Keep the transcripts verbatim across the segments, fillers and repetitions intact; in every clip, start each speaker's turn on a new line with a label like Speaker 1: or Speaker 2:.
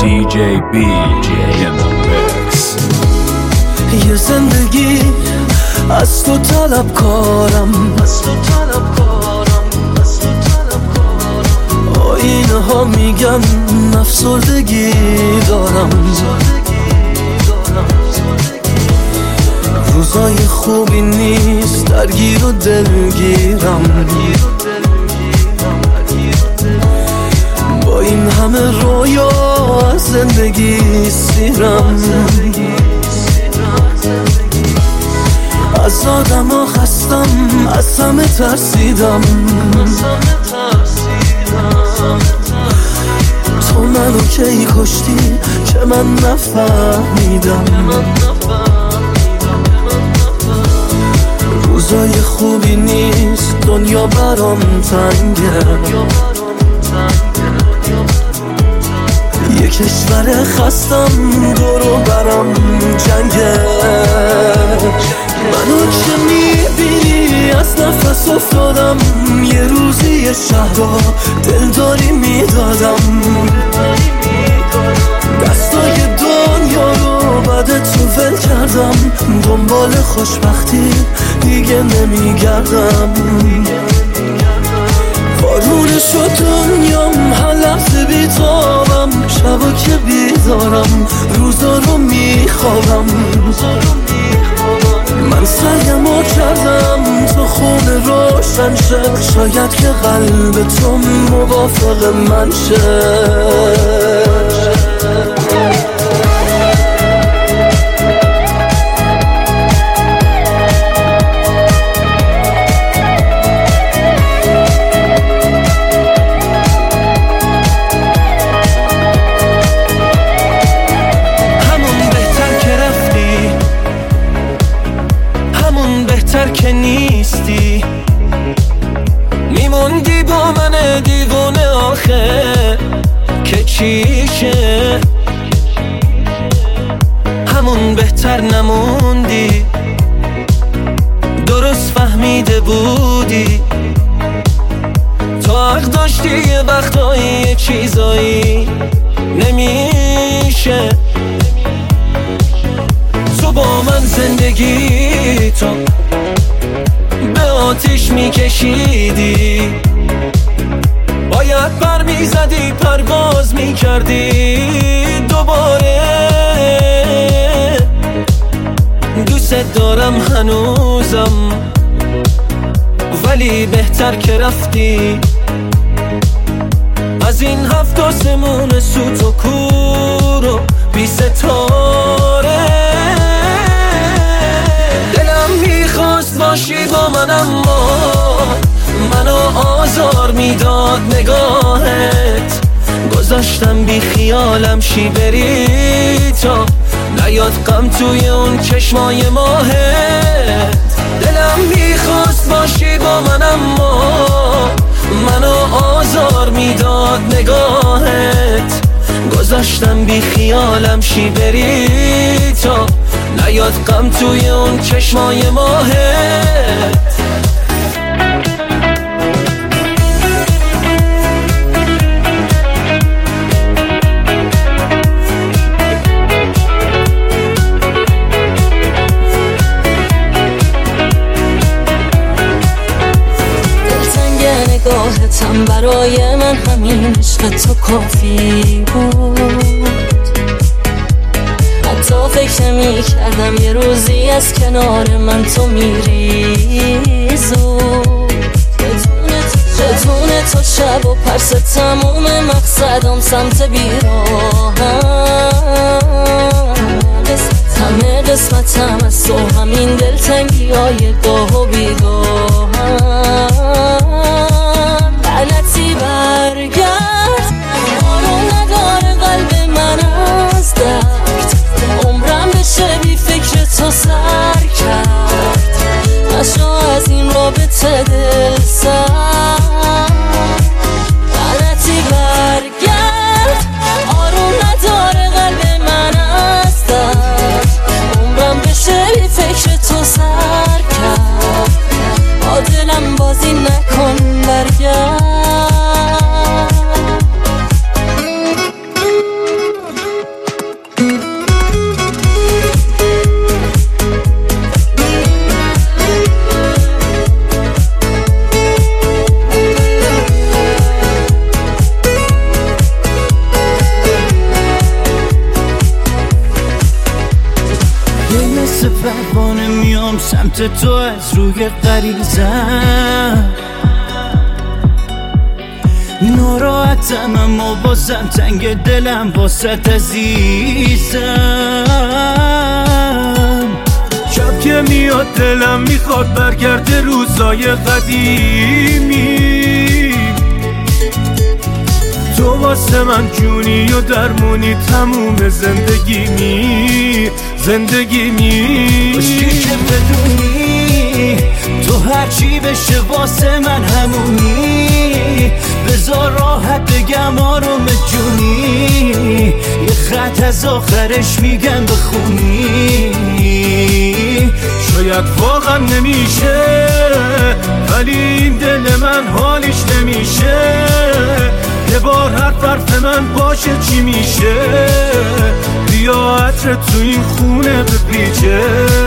Speaker 1: دی جی بی in the mix.
Speaker 2: یه زندگی از تو طلب کارم، از تو طلب کارم، از تو طلب کارم. آینه ها میگن افسردگی دارم، روزای خوبی نیست، درگیر و دلگیرم. با این همه رویا از زندگی سیرم، از آدم ها خستم، از همه ترسیدم. تو منو کی کشتی که من نفهمیدم. روزای خوبی نیست، دنیا برام تنگه. یه کشور خستم، دورو برام جنگه. منو که میبینی از نفس افتادم، یه روزی یه شهرها دلداری میدادم. دستای دنیا رو بعد تو ول کردم، دنبال خوشبختی دیگه نمیگردم. بارونه شد دنیام، هر لحظه بیتابم. شبا که بیدارم، روزا رو میخوابم. من سعیمو کردم تو خونه روشن شه، شاید که قلب تو موافق من شه. که نیستی میموندی با من دیوونه آخه، که چیشه همون بهتر نموندی. درست فهمیده بودی تو حق داشتی، یه وقتایی یه چیزایی نمیشه. تو با من زندگی تو به آتیش میکشیدی، باید پر میزدی، پرواز میکردی دوباره. دوست دارم هنوزم، ولی بهتر که رفتی. از این هفت آسمون سوت و کور و بی ستاره، دلم میخواست باشی با من، اما منو آزار میداد نگاهت. گذاشتم بی خیالم شی بری تا نیاد غم توی اون چشمای ماهت. دلم میخواست باشی با من، اما منو آزار میداد نگاهت. گذاشتم بی خیالم شی بری تا نیاد غم توی اون چشمای ماهت. نگاهتم برای من همین عشق تو کافی بود. حتی فکر نمی کردم یه روزی از کنار من تو میری زود. بدون تو شب و پرس تموم مقصدم سمت بیراهم. همه قسمتم از تو همین دلتنگی های گاه و بیگاهم. لعنتی برگرد، آرو نداره قلب من از درد. عمرم بشه بی فکر تو سر کرد، نشو از این رابطه دل سر. لعنتی برگرد، آرو نداره قلب من از درد. عمرم بشه بی فکر تو سر کرد، با دلم بازی
Speaker 3: میام سمت تو از روی غریزم، ناراحتم اما بازم تنگ دلم واسط عزیزم.
Speaker 4: شب که میاد دلم میخواد برگرده روزای قدیمی، تو واسه من جونی و درمونی تموم زندگیمی زندگیمی.
Speaker 3: باشی که بدونی تو هرچی بشه واسه من همونی، بذار راحت بگم آروم جونی، یه خط از آخرش میگم بخونی.
Speaker 4: شاید واقعا نمیشه ولی این دل من حالیش نمیشه، یه بار حرف حرف من باشه چی میشه، بیا عطر تو این خونه بپیچه.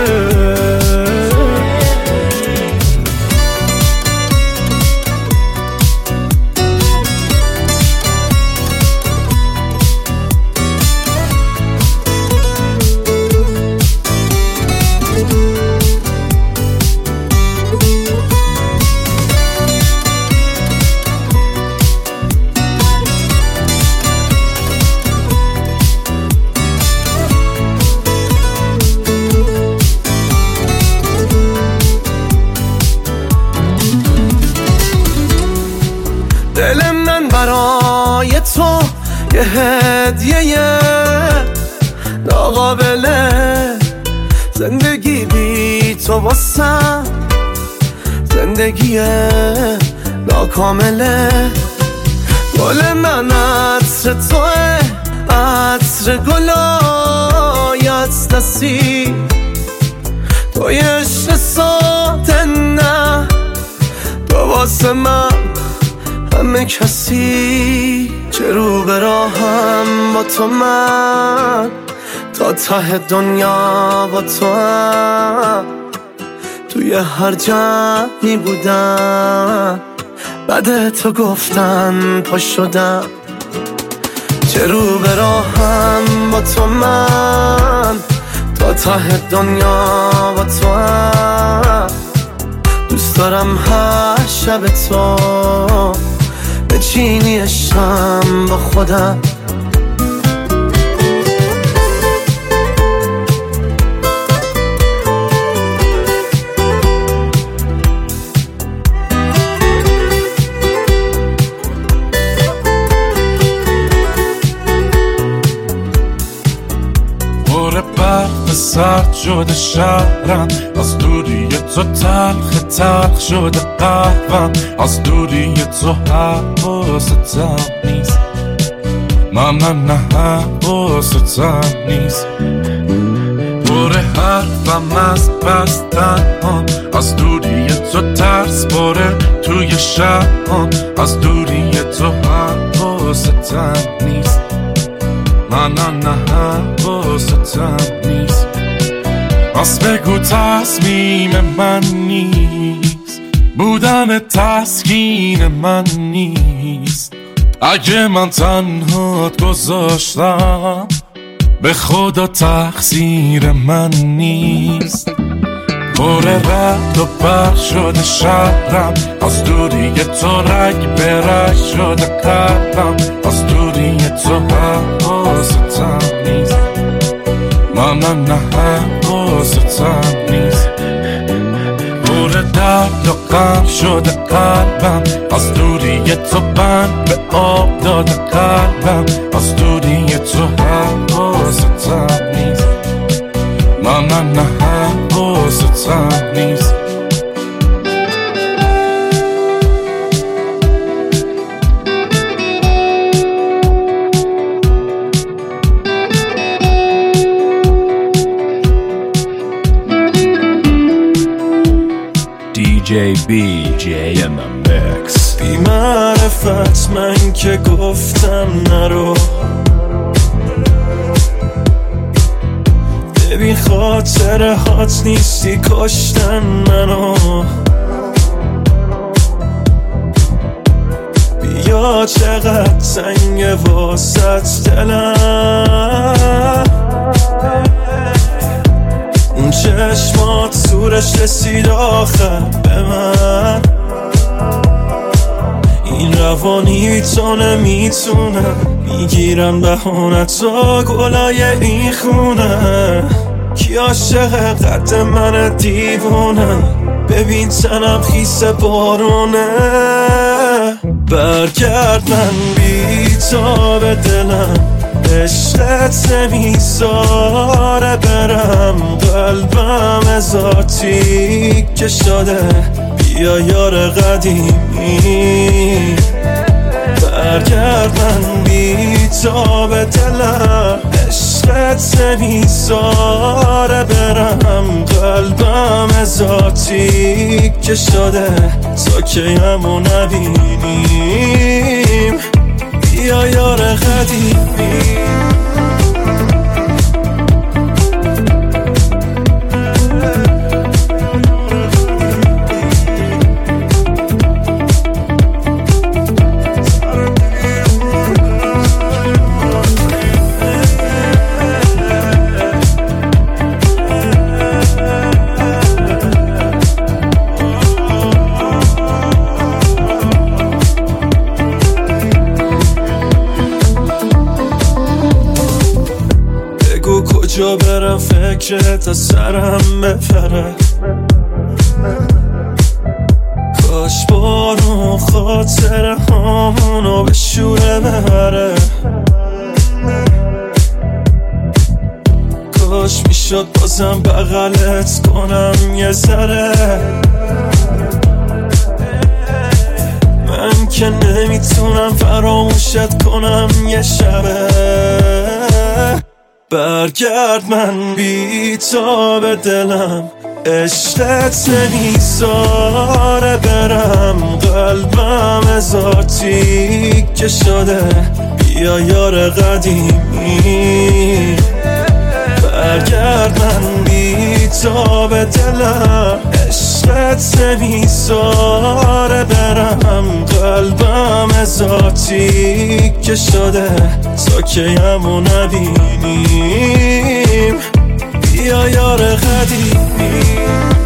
Speaker 4: دل من برای تو یه هدیه ناقابله، زندگی بی تو واسم زندگی ناکامله. گل من عطر توه، عطر گلای از دستی، توی عشق ساده نه، تو واسه من همه کسی. چه رو به راهم با تو من، تا ته دنیا با تو هم، توی هر جمعی بودم بعد تو گفتن پا شدم. چه رو به راهم با تو من، تا ته دنیا با تو هم، دوست دارم هر شب تو بچینی عشقم با خودم.
Speaker 5: پر برق سرد شده شهرم، از دوری تو تلخ تلخ شده قهوم، از دوری تو حواستم نیست، نه نه نه حواستم نیست. پر حرفم از بستن هم، از دوری تو ترس باره توی شهرم، از دوری تو حواستم نیست، نه نه نه حواستم نیست. پس بگو تصمیم من نیست، بودن تسکین من نیست. اگه من تنهات گذاشتم به خدا تقصیر من نیست. پر رد و برق شده شهرم، از دوری تو رگ به رگ شده قلبم، از دوری تو حواستم نیست، نه نه نه حواستم نیست. پر درد و غم شده قلبم، از دوری تو بند به آب داده قلبم، از دوری تو حواستم نیست، نه نه نه حواستم نیست.
Speaker 1: دی جی بی جی in the mix.
Speaker 4: بی معرفت من که گفتم نرو، ببین خاطر هات نیستی کشتن منو. بیا چقدر سنگ واسط دلم، اون چشمات سورش رسید آخر به من، این روانی تو نمیتونم، میگیرم بهانتا گلای این خونه. کی عاشق قد من دیوونه، ببین تنم خیس بارونه. برگرد من بی تا به دلم، عشقت نمیذاره برم، قلبم هزار تیکه شده، بیا یار قدیمی. برگرد من بی تا به دلم، عشقت نمیذاره برم، قلبم هزار تیکه شده، تا که همو نبینیم، بیا یار قدیمی. کجا برم فکرت از سرم بپره، کاش بارون خاطره هامونو به شوره ببره، کاش میشد بازم بغلت کنم یه ذره. من که نمیتونم فراموشت کنم یه شبه. برگرد من بی تا به دلم، عشقت نمیذاره برم، قلبم هزار تیکه شده، بیا یار قدیمی. برگرد من بی تا به دلم، عشقت نمیذاره برم، قلبم هزار تیکه شده، تا که همو نبینیم، بیا یار قدیمی.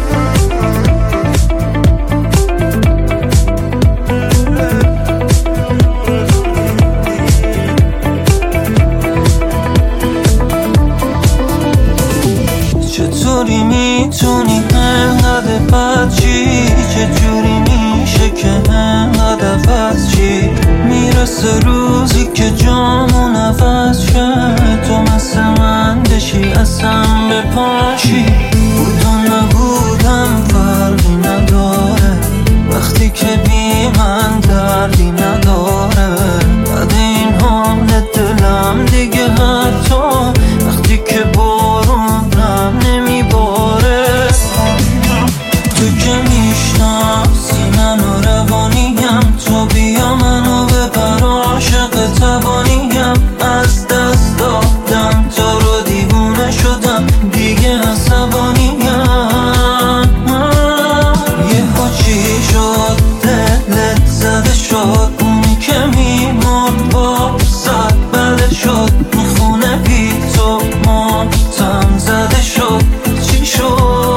Speaker 6: چطوری میتونی انقدر بد چی، چجوری میشه که انقدر عوض چی، میرسه روزی که جامون عوض شه، تو مثل من بشی اصلا بپاشی. بودم نبودم فرقی نداره، وقتی که بی من دردی نداره، بعد این حال دلم دیگه حتی وقتی که بارونم نمیباره. تو که میشناسی منو روانیم، تو بیا منو ببر عاشق توانیم، از دست دادم تو رو دیوونه شدم دیگه عصبانیم. یه ها چی شد دلت زده شد، اونی که میمرد با صد بله شد، میخونه بی تو ماتم زده شد، چی شد؟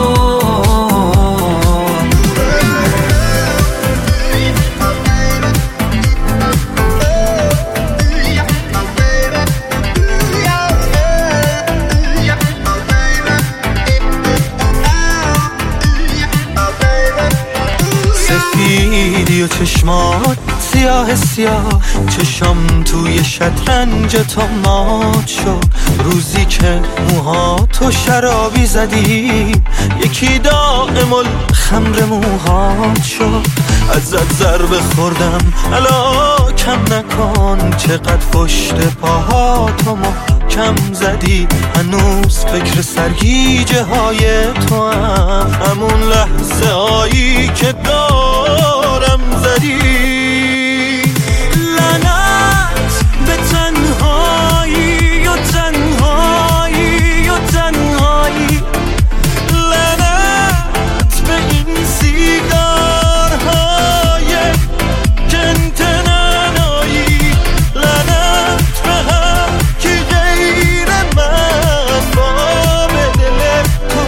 Speaker 3: سفیدی و چشمات سیاه سیاه، چشم توی شطرنج تو مات شد، روزی که موها تو شرابی زدی، یکی دائم الخمر موهات شد. ازت ضربه خوردم الا کم نکن، چقدر پشت پاهاتو محکم زدی، هنوز فکر سرگیجه های تو هم، همون لحظه هایی که دارم زدی. لعنت به تنهایی و تنهایی و تنهایی، لعنت به این سیگارهای کنتنانایی، لعنت به هم که غیر من با به دل تو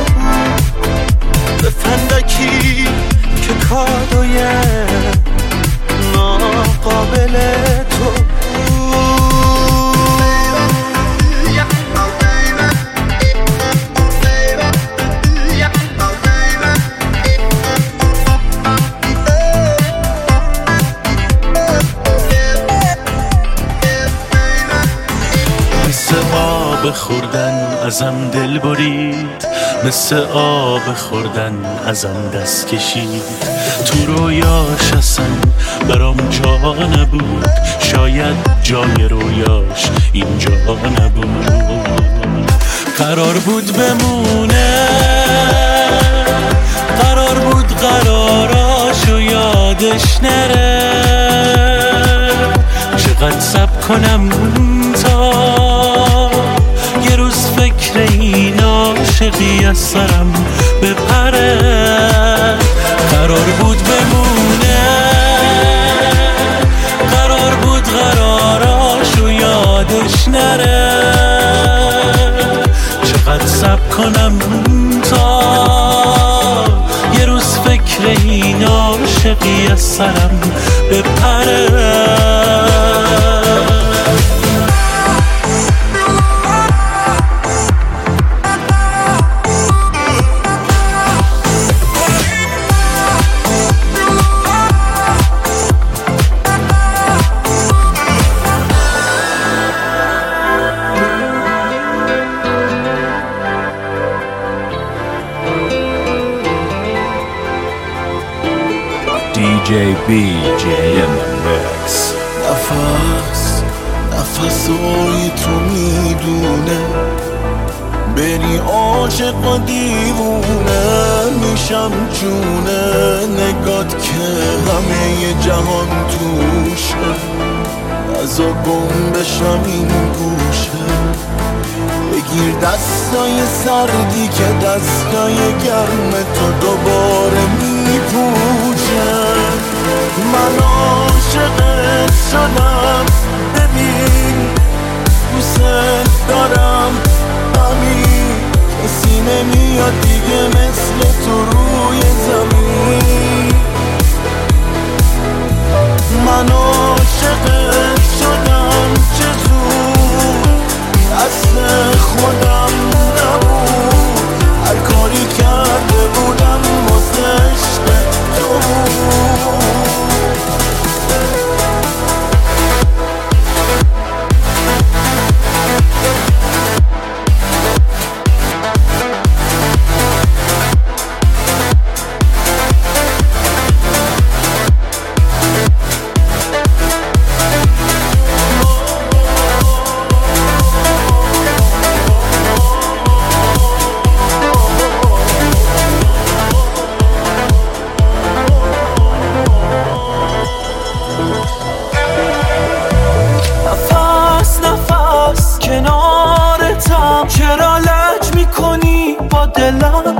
Speaker 7: مثل آب خوردن ازم دل برید، مثل آب خوردن ازم دست کشید. تو رویاش اصلا برام جا نبود، شاید جای رویاش اینجا نبود. قرار بود بمونه، قرار بود قراراشو یادش نره. چقدر صبر کنم تا یه روز فکر این عاشقی از سرم بپره. قرار بود بمونه، قرار بود قراراشو یادش نره. چقدر صبر کنم تا یه روز فکر این عاشقی از سرم بپره.
Speaker 1: دی جی بی جی in the mix.
Speaker 8: نفس نفسای تو میدونه، بری عاشق و دیوونه میشم جونه. نگات که همه جهان توشه، از و گم بشم این گوشه. بگیر دستای سردی که دستای گرم تو دوباره میپوشه. من عاشقت شدم، ببین دوست دارم. همین کسی نمیاد دیگه مثل تو روی زمین. من عاشقت شدم، چطور دست خودم نبود. هر کاری کرده بودم واسه عشق تو. چرا لج میکنی با دلم؟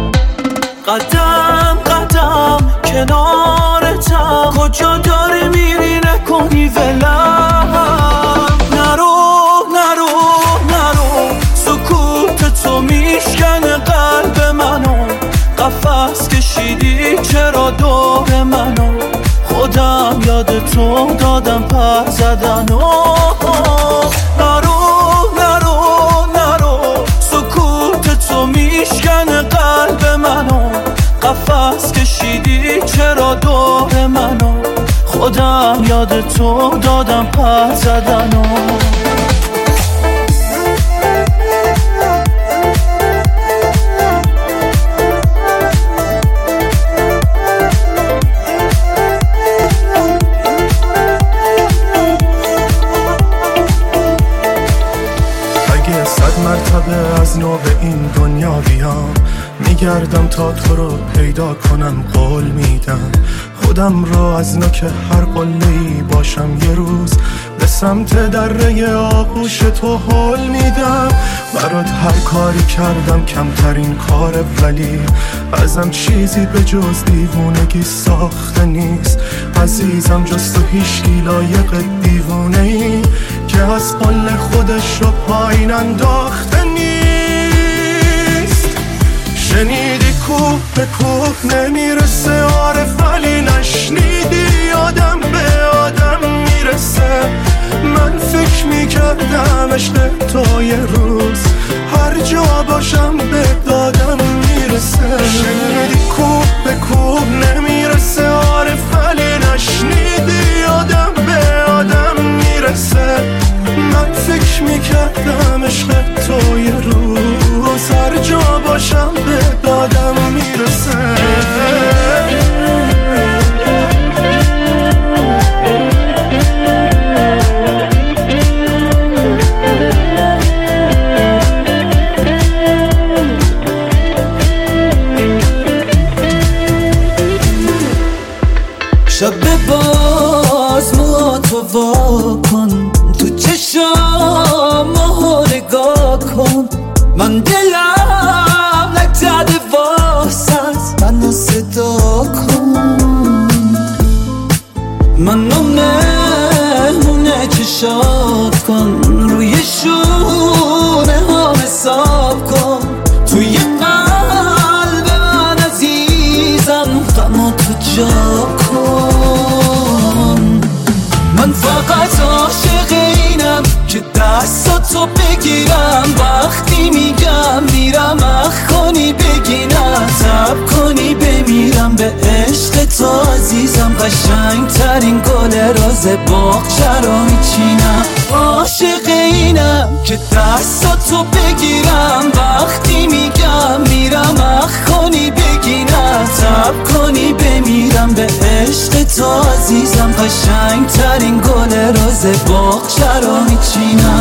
Speaker 8: قدم قدم کنارتم، کجا داری میری نکنی ولم. نرو نرو نرو، سکوت تو میشکنه قلب منو. قفس کشیدی چرا دور منو، خودم یاد تو دادم پر زدن. نرو میشکنه قلب منو. قفس کشیدی چرا دور منو، خودم یاد تو دادم پر زدنو.
Speaker 9: مرتبه از نو به این دنیا بیام، میگردم تا تو رو پیدا کنم. قول میدم خودم رو از نوک هر قله‌ای باشم. یه روز به سمت دره آغوش تو هل میدم. برات هر کاری کردم کمترین کاره، ولی ازم چیزی به جز دیوونگی ساخته نیست. عزیزم جز تو هیچکی لایق دیوونه ای که از قل خودش رو پایین انداخته نیست. شنیدی کوه به کوه نمیرسه عارف، ولی نشنیدی آدم به آدم میرسه. من فکر میکردم عشق تو یه روز هر جا باشم به دادم میرسه. شنیدی کوه به کوه نمیرسه عارف، ولی نشنیدی آدم به آدم میرسه. من فکر میکردم گفتم عشق تو یه روز هر جا باشم به دادم میرسه.
Speaker 6: شب باز موها تو وا کن، تو چشام ماها نگاه کن، من دلم نکرده واسط منو صدا کن، منو مهمونه چشات کن، روی شونه ها حساب کن، توی قلب من عزیزم غمو تو جا کن. من فقط عاشق اینم که دستاتو بگیرم، وقتی میگم میرم اخ کنی بگی نه، تب کنی بمیرم به عشق تو عزیزم، قشنگ ترین گل روز باغچه رو میچینم. عاشق اینم که دستاتو بگیرم، وقتی میگم میرم اخ کنی بگی نه، تب کنی بمیرم به عشق تو عزیزم، قشنگ ترین گل روز باغچه رو میچینم.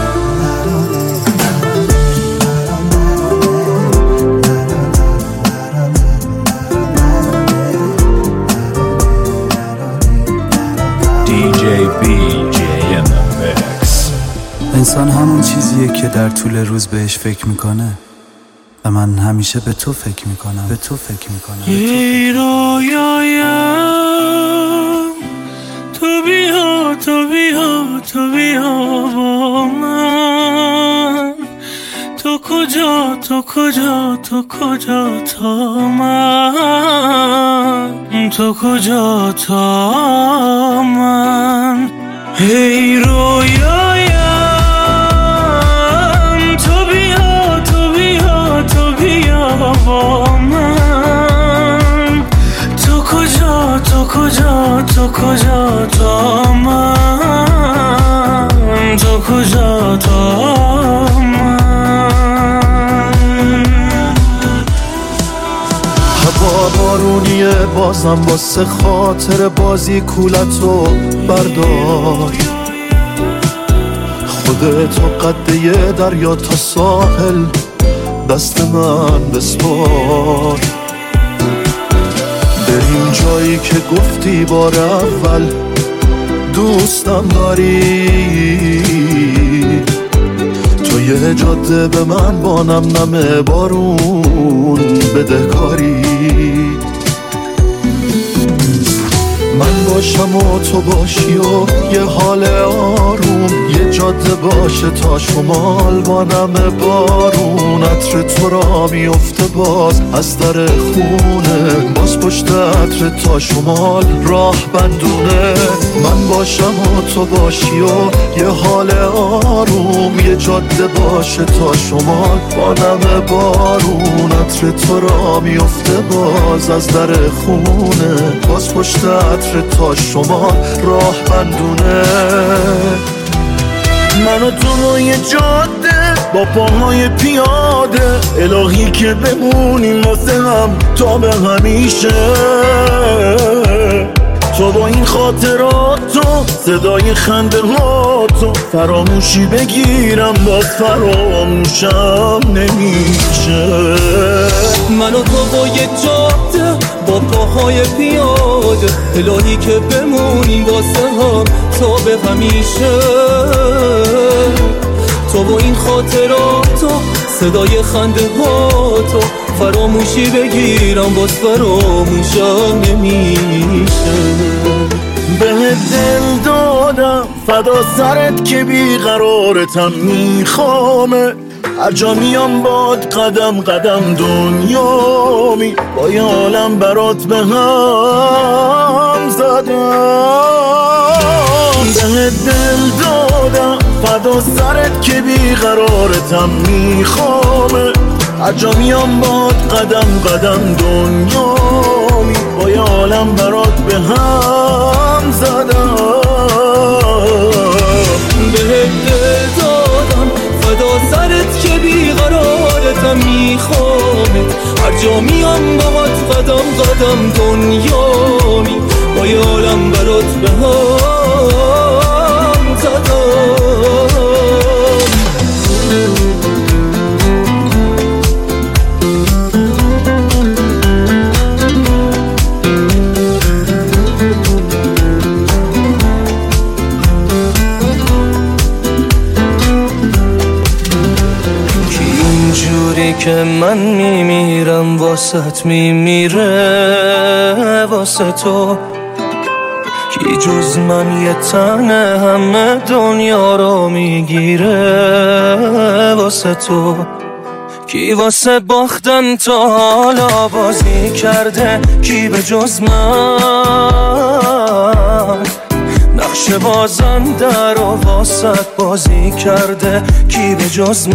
Speaker 1: دی جی بی جی in the mix.
Speaker 10: انسان همون چیزیه که در طول روز بهش فکر میکنه و من همیشه به تو فکر میکنم، به تو فکر میکنم.
Speaker 7: یه رویایم تو بیا تو بیا تو بیا با من، تو کجا تو کجا تو کجا تا من، تو کجا تا من. هی رویایم تو بیا تو بیا تو بیا با من، تو کجا تو کجا تو کجا تا من، تو کجا تا من.
Speaker 9: هوا بارونیه بازم واسه خاطر بازی کولتو بردار، خودتو قده یه دریا تا ساحل دست من بسپار، بریم جایی که گفتی بار اول دوستم داری، تو یه جاده به من با نم نم بارون بده کاری، من باشم و تو باشی و یه حال آروم، یه جاده باشه تا شمال با نم بارون، عطر تو را میفته باز از در خونه، باز پشت عطر تا شمال راه بندونه، من باشم و تو باشی و یه حال آروم، یه جاده باشه تا شمال با نم بارون، عطر تو را میفته باز از در خونه، باز پشت عطر تا شما راه بندونه.
Speaker 4: من و تو روی جاده با پاهای پیاده، الهی که بمونیم واسه هم تا به همیشه، تو با این خاطراتو صدای خنده هاتو فراموشی بگیرم باز فراموشم نمیشه.
Speaker 6: من و تو با یه جاده با پاهای پیاده، الهی که بمونیم واسه هم تا به همیشه، تو با این خاطراتو صدای خنده هاتو فراموشی بگیرم باز فراموشم نمیشه.
Speaker 4: به دل دادم فدا سرت که بیقرارتم میخوامه، هر جا میام باد قدم قدم دنیامی، با یه عالم برات به هم زدم. به دل دادم فدا سرت که بیقرارتم میخوامه، هر جا میام باد قدم قدم دنیامی، با یه عالم برات به هم زدم.
Speaker 6: به دل دادم
Speaker 8: هر جا میام باهات قدم قدم دنیامی با یه عالم برات به هم زدم. که من میمیرم واسط میمیره واسه تو، کی جز من یه تنه همه دنیا رو میگیره واسه تو، کی واسه باختن تا حالا بازی کرده، کی به جز من نقش بازنده رو واسط بازی کرده، کی به جز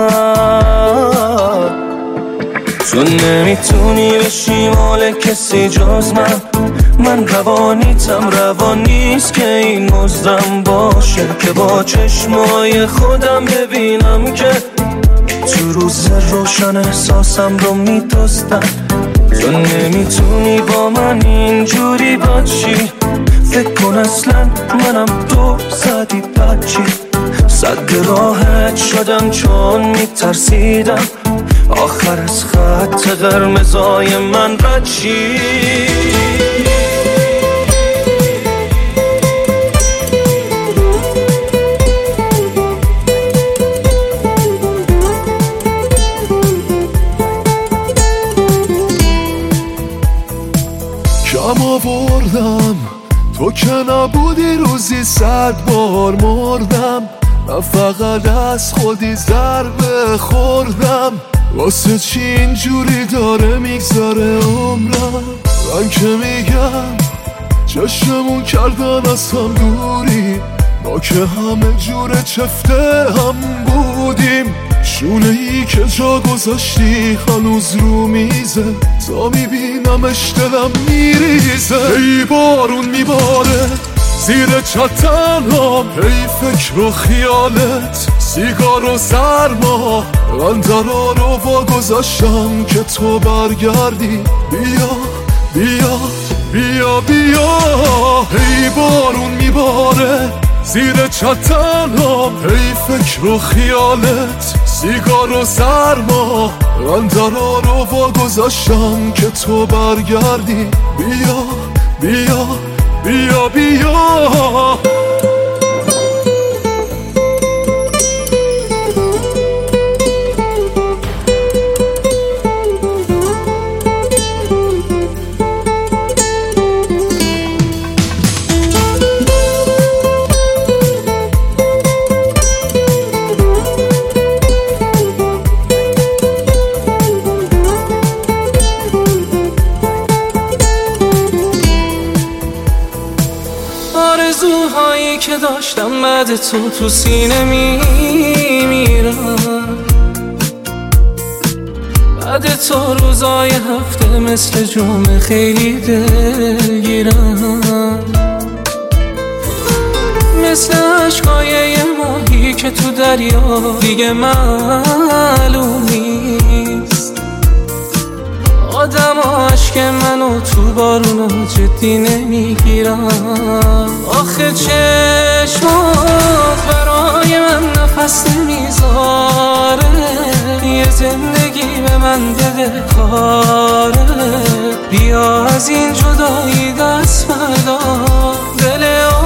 Speaker 8: من. تو نمیتونی بشی مال کسی جز من، من روانیتم روان نیست که این مزدم باشه، که با چشمای خودم ببینم که تو روز روشن احساسم رو میدوستم. تو نمیتونی با من اینجوری باشی، فکر کن اصلا منم تو زدی بچی، صد راحت شدم چون میترسیدم آخر از خط قرمزای من رد شی.
Speaker 9: کم آوردم تو که نبودی روزی صد بار مردم، من فقط از خودی ضربه خوردم، واسه چی اینجوری داره میگذره عمرم. من که میگم چشممون کردن از هم دوری، ما که همه جور چفته هم بودیم، شونه ای که جا گذاشتی هنوز رو میزه، تا میبینمش دلم میریزه. ای بارون میباره زیر چتنام، ای فکر و خیالت سیگار و سرما، من درا رو وا گذاشتم که تو برگردی، بیا بیا بیا بیا. ای بارون میباره زیر چتنام، ای فکر و خیالت سیگار و سرما، من درا رو وا گذاشتم که تو برگردی، بیا بیا بیا بیا.
Speaker 8: آرزوهایی که داشتم بعد تو تو سینه میمیرم، بعد تو روزای هفته مثل جمعه خیلی دلگیرم، مثل عشقای یه ماهی که تو دریا دیگه معلوم نیست. آدم عشق منو تو بارونو جدی نمیگیرم، آخه چشمات برای من نفس نمیذاره، یه زندگی به من بده کاره، بیا از این جدایی دست بردار. دل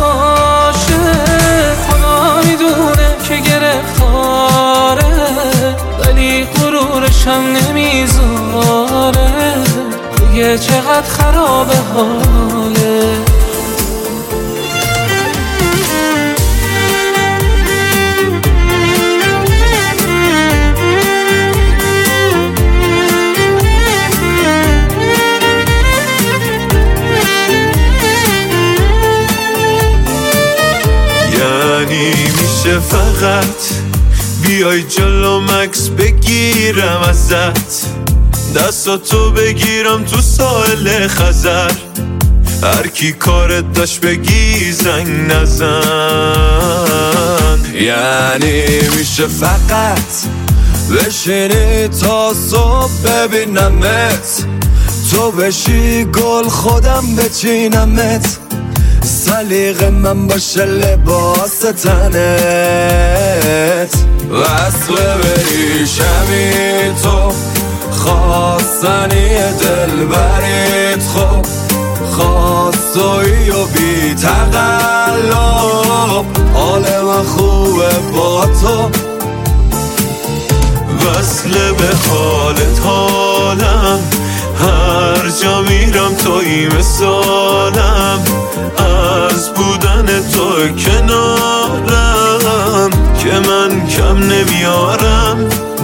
Speaker 8: عاشق خدا میدونه که گرفتاره، ولی غرورشم نمیذاره، دیگه چقدر خرابه حاله.
Speaker 11: یعنی میشه فقط بیای جلو مکس بگیرم ازت، دستاتو بگیرم تو ساحل خزر، هر کی کارت داشت بگی زنگ نزن. یعنی میشه فقط بشینی تا صبح ببینمت، تو بشی گل خودم بچینمت، سلیقه من باشه لباس تنت، وصله بریشمی تو خواستنی دل برید، خب خواستوی و بی تقلب حال من خوبه با تو، وصله به حالت حالم، هر جا میرم توی مثالم، از بودن تو کنارم که من کم نمیارم.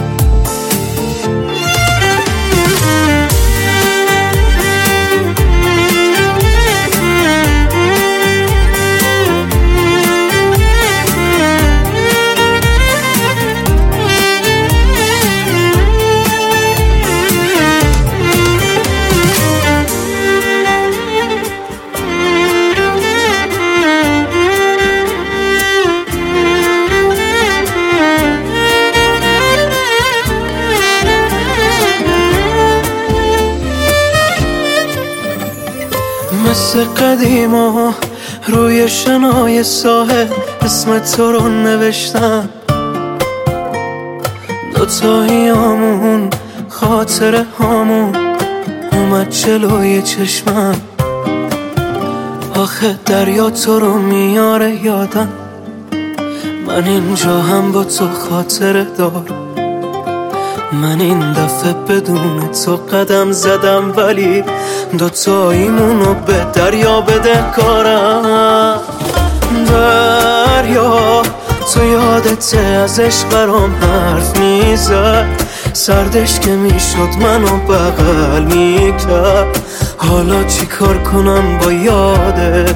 Speaker 6: مثل قدیما روی شنای ساحل اسم تو رو نوشتم، دوتایی همون خاطره هامون اومد جلوی چشمم، آخه دریا تو رو میاره یادم، من اینجا هم با تو خاطره دارم، من این دفعه بدون تو قدم زدم ولی دوتاییمونو به دریا بده کارم. دریا تو یادت ازش برام حرف میزد، سردش که میشد منو بغل میکرد، حالا چی کار کنم با یادش.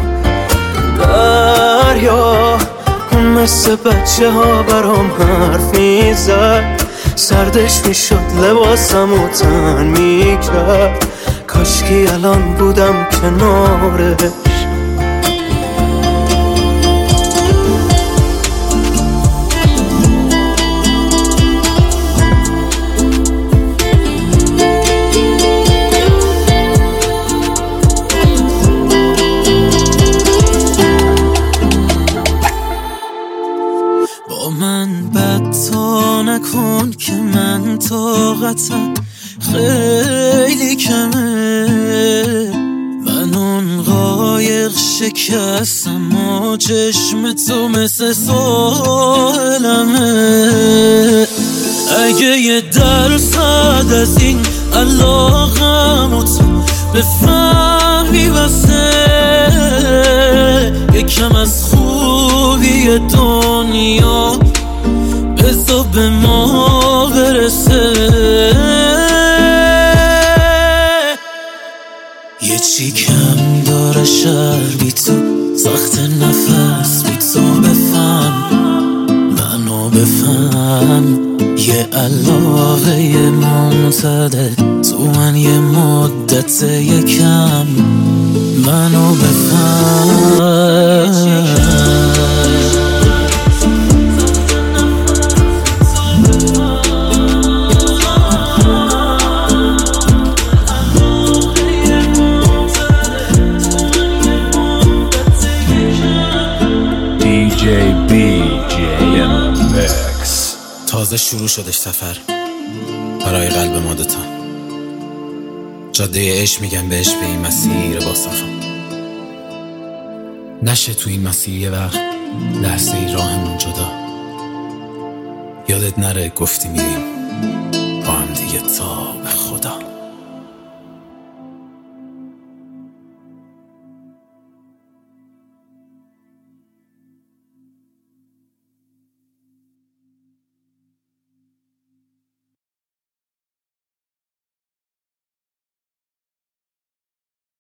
Speaker 6: دریا اون مثل بچه ها برام حرف میزد، سردش میشد لباسمو تن میکرد، کاشکی الان بودم کنارش.
Speaker 3: با من بد تو نکن که من طاقتم خیلی کمه، من اون قایق شکستم و چشم تو مثل ساحلمه، اگه یه درصد از این علاقم و تو بفهمی بسه، یکم از خوبی دنیا بذار به ما برسه، یه چی کم داره شهر بی تو، سخت نفس بی تو، بفهم منو بفهم، یه علاقه منتده تو من یه مدت یکم، منو بفهم.
Speaker 1: دی جی بی جی ام مکس.
Speaker 12: تازه شروع شدش سفر برای قلب ما دوتا، جاده عشق میگن بهش، به این مسیر با صفا نشه تو این مسیر یه وقت لحظه ای راهمون جدا، یادت نره گفتی میریم با هم دیگه تا به خدا.